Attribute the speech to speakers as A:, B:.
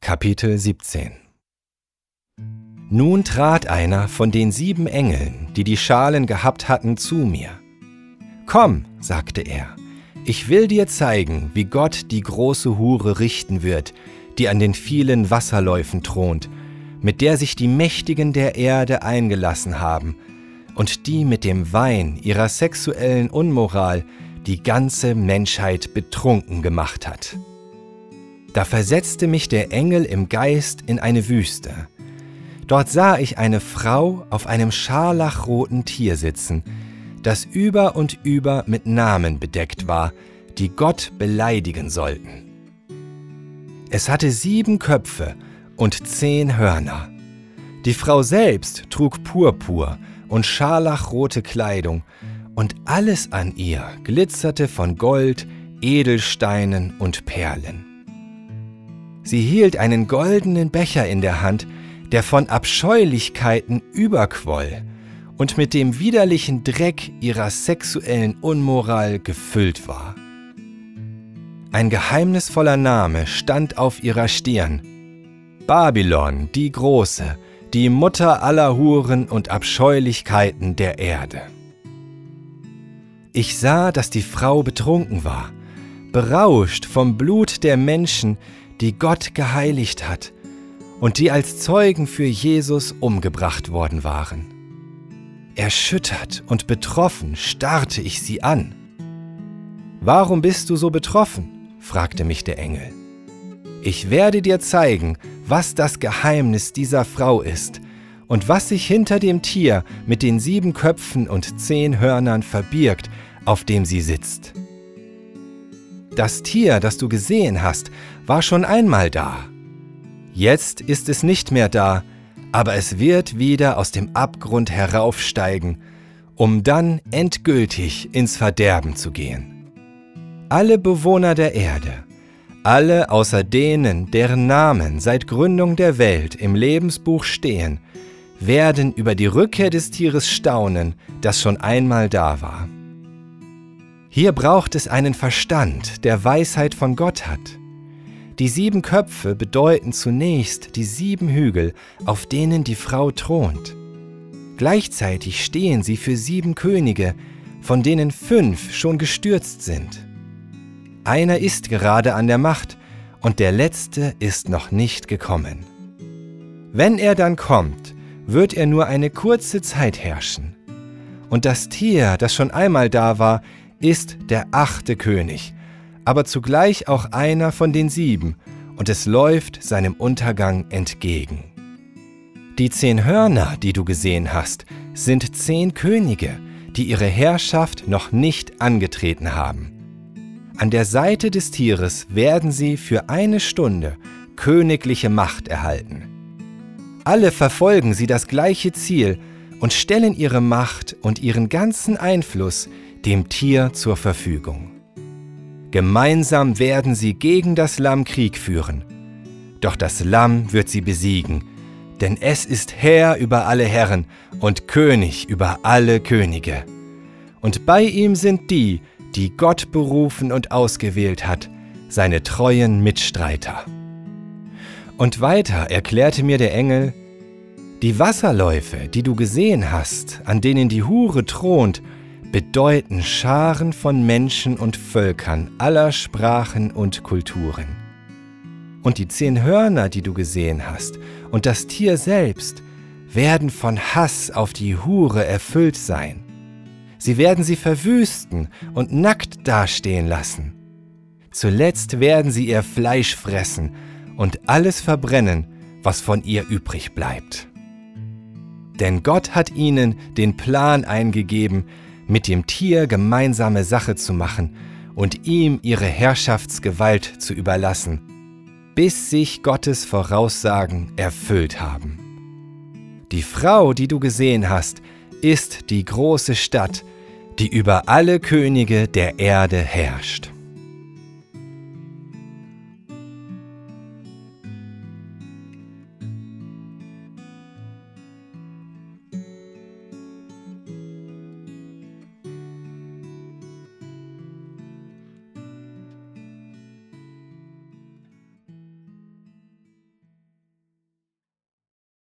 A: Kapitel 17. Nun trat einer von den 7 Engeln, die die Schalen gehabt hatten, zu mir. »Komm«, sagte er, »ich will dir zeigen, wie Gott die große Hure richten wird, die an den vielen Wasserläufen thront, mit der sich die Mächtigen der Erde eingelassen haben und die mit dem Wein ihrer sexuellen Unmoral die ganze Menschheit betrunken gemacht hat.« Da versetzte mich der Engel im Geist in eine Wüste. Dort sah ich eine Frau auf einem scharlachroten Tier sitzen, das über und über mit Namen bedeckt war, die Gott beleidigen sollten. Es hatte 7 Köpfe und 10 Hörner. Die Frau selbst trug Purpur und scharlachrote Kleidung, und alles an ihr glitzerte von Gold, Edelsteinen und Perlen. Sie hielt einen goldenen Becher in der Hand, der von Abscheulichkeiten überquoll und mit dem widerlichen Dreck ihrer sexuellen Unmoral gefüllt war. Ein geheimnisvoller Name stand auf ihrer Stirn: Babylon, die Große, die Mutter aller Huren und Abscheulichkeiten der Erde. Ich sah, dass die Frau betrunken war, berauscht vom Blut der Menschen, die Gott geheiligt hat und die als Zeugen für Jesus umgebracht worden waren. Erschüttert und betroffen starrte ich sie an. »Warum bist du so betroffen?« fragte mich der Engel. »Ich werde dir zeigen, was das Geheimnis dieser Frau ist und was sich hinter dem Tier mit den 7 Köpfen und 10 Hörnern verbirgt, auf dem sie sitzt. Das Tier, das du gesehen hast, war schon einmal da. Jetzt ist es nicht mehr da, aber es wird wieder aus dem Abgrund heraufsteigen, um dann endgültig ins Verderben zu gehen. Alle Bewohner der Erde, alle außer denen, deren Namen seit Gründung der Welt im Lebensbuch stehen, werden über die Rückkehr des Tieres staunen, das schon einmal da war. Hier braucht es einen Verstand, der Weisheit von Gott hat. Die 7 Köpfe bedeuten zunächst die 7 Hügel, auf denen die Frau thront. Gleichzeitig stehen sie für 7 Könige, von denen 5 schon gestürzt sind. Einer ist gerade an der Macht und der letzte ist noch nicht gekommen. Wenn er dann kommt, wird er nur eine kurze Zeit herrschen. Und das Tier, das schon einmal da war, ist der 8. König, aber zugleich auch einer von den 7, und es läuft seinem Untergang entgegen. Die 10 Hörner, die du gesehen hast, sind 10 Könige, die ihre Herrschaft noch nicht angetreten haben. An der Seite des Tieres werden sie für 1 Stunde königliche Macht erhalten. Alle verfolgen sie das gleiche Ziel und stellen ihre Macht und ihren ganzen Einfluss dem Tier zur Verfügung. Gemeinsam werden sie gegen das Lamm Krieg führen. Doch das Lamm wird sie besiegen, denn es ist Herr über alle Herren und König über alle Könige. Und bei ihm sind die, die Gott berufen und ausgewählt hat, seine treuen Mitstreiter. Und weiter erklärte mir der Engel: Die Wasserläufe, die du gesehen hast, an denen die Hure thront, bedeuten Scharen von Menschen und Völkern aller Sprachen und Kulturen. Und die 10 Hörner, die du gesehen hast, und das Tier selbst, werden von Hass auf die Hure erfüllt sein. Sie werden sie verwüsten und nackt dastehen lassen. Zuletzt werden sie ihr Fleisch fressen und alles verbrennen, was von ihr übrig bleibt. Denn Gott hat ihnen den Plan eingegeben, mit dem Tier gemeinsame Sache zu machen und ihm ihre Herrschaftsgewalt zu überlassen, bis sich Gottes Voraussagen erfüllt haben. Die Frau, die du gesehen hast, ist die große Stadt, die über alle Könige der Erde herrscht.